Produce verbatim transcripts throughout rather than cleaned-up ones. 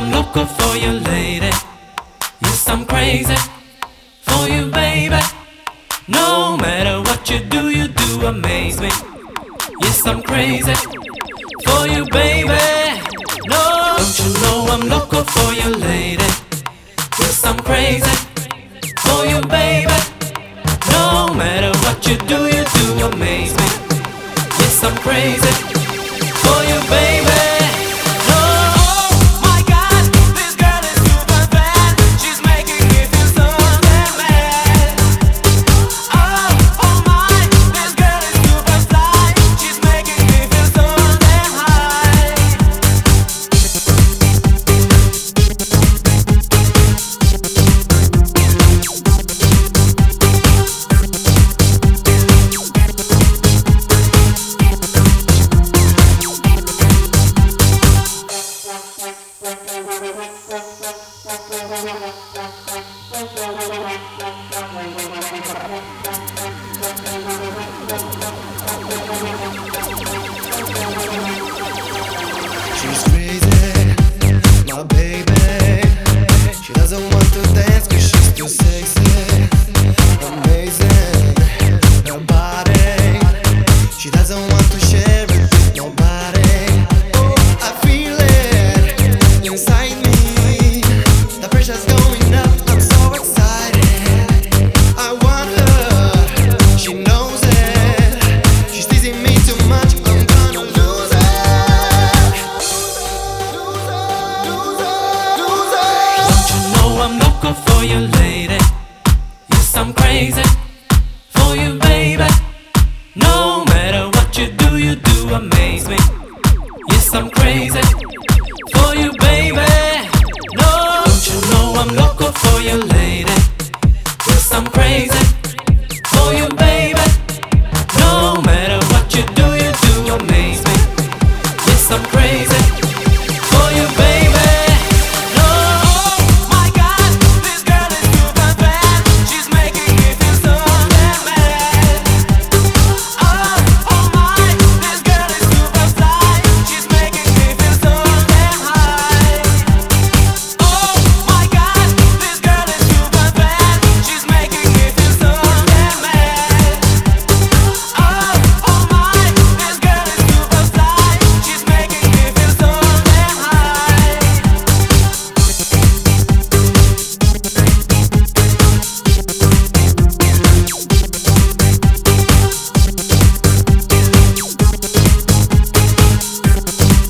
I'm loco for you, lady. Yes, I'm crazy for you, baby. No matter what you do, you do amaze me. Yes, I'm crazy for you, baby. No, don't you know I'm loco for you, lady. Yes, I'm crazy for you, baby. No matter what you do, you do amaze me. Yes, I'm crazy for you, baby. She's crazy, my baby. She doesn't want to dance cause she's too sexy. Amazing, her body. She doesn't want to share it with nobody. I feel it inside me. The pressure's going up, I'm so excited. I want her, she knows it. She's teasing me too much, I'm gonna lose it. I'm loco for you, lady. Yes, I'm crazy for you, baby. No matter what you do, you do amaze me. Yes, I'm crazy for you, baby. No, don't you know I'm loco for you, lady. Yes, I'm crazy for you, baby. No matter what you do, you do amaze me. Yes, I'm crazy for you, baby.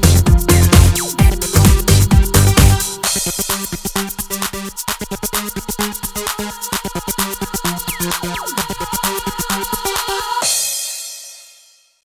We'll be right back.